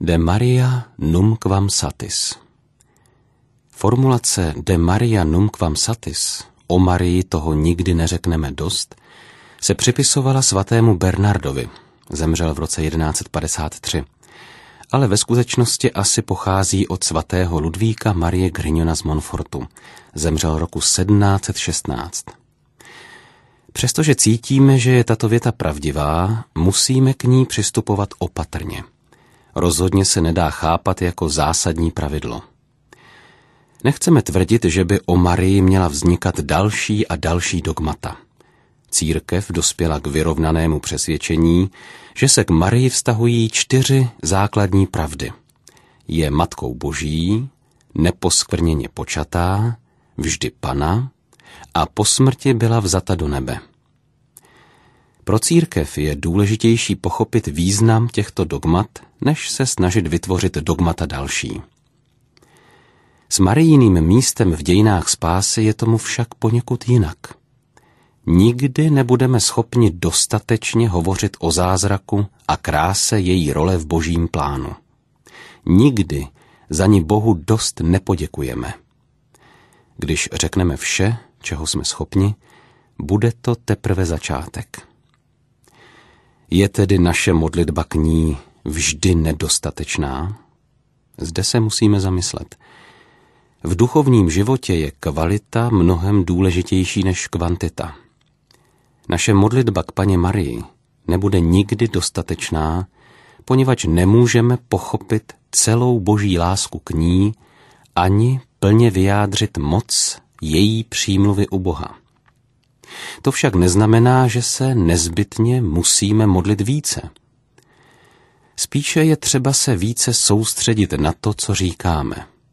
De Maria numquam satis. Formulace De Maria numquam satis, o Marii toho nikdy neřekneme dost, se připisovala svatému Bernardovi, zemřel v roce 1153, ale ve skutečnosti asi pochází od svatého Ludvíka Marie Grignona z Montfortu, zemřel roku 1716. Přestože cítíme, že je tato věta pravdivá, musíme k ní přistupovat opatrně. Rozhodně se nedá chápat jako zásadní pravidlo. Nechceme tvrdit, že by o Marii měla vznikat další a další dogmata. Církev dospěla k vyrovnanému přesvědčení, že se k Marii vztahují 4 základní pravdy. Je Matkou Boží, neposkvrněně počatá, vždy Panna a po smrti byla vzata do nebe. Pro církev je důležitější pochopit význam těchto dogmat, než se snažit vytvořit dogmata další. S Marijiným místem v dějinách spásy je tomu však poněkud jinak. Nikdy nebudeme schopni dostatečně hovořit o zázraku a kráse její role v božím plánu. Nikdy za ní Bohu dost nepoděkujeme. Když řekneme vše, čeho jsme schopni, bude to teprve začátek. Je tedy naše modlitba k ní vždy nedostatečná? Zde se musíme zamyslet. V duchovním životě je kvalita mnohem důležitější než kvantita. Naše modlitba k Panně Marii nebude nikdy dostatečná, poněvadž nemůžeme pochopit celou boží lásku k ní ani plně vyjádřit moc její přímluvy u Boha. To však neznamená, že se nezbytně musíme modlit více. Spíše je třeba se více soustředit na to, co říkáme.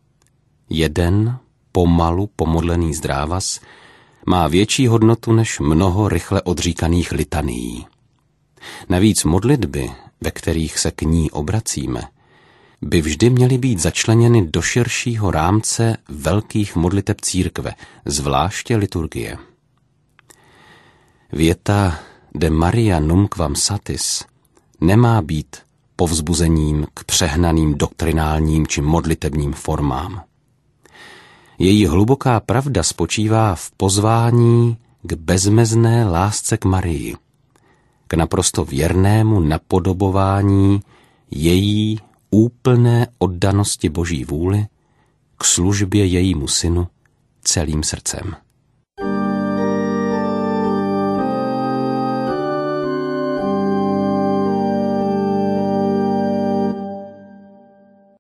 Jeden pomalu pomodlený zdrávas má větší hodnotu než mnoho rychle odříkaných litanií. Navíc modlitby, ve kterých se k ní obracíme, by vždy měly být začleněny do širšího rámce velkých modliteb církve, zvláště liturgie. Věta De Maria numquam satis nemá být povzbuzením k přehnaným doktrinálním či modlitebním formám. Její hluboká pravda spočívá v pozvání k bezmezné lásce k Marii, k naprosto věrnému napodobování její úplné oddanosti Boží vůli, k službě jejímu synu celým srdcem.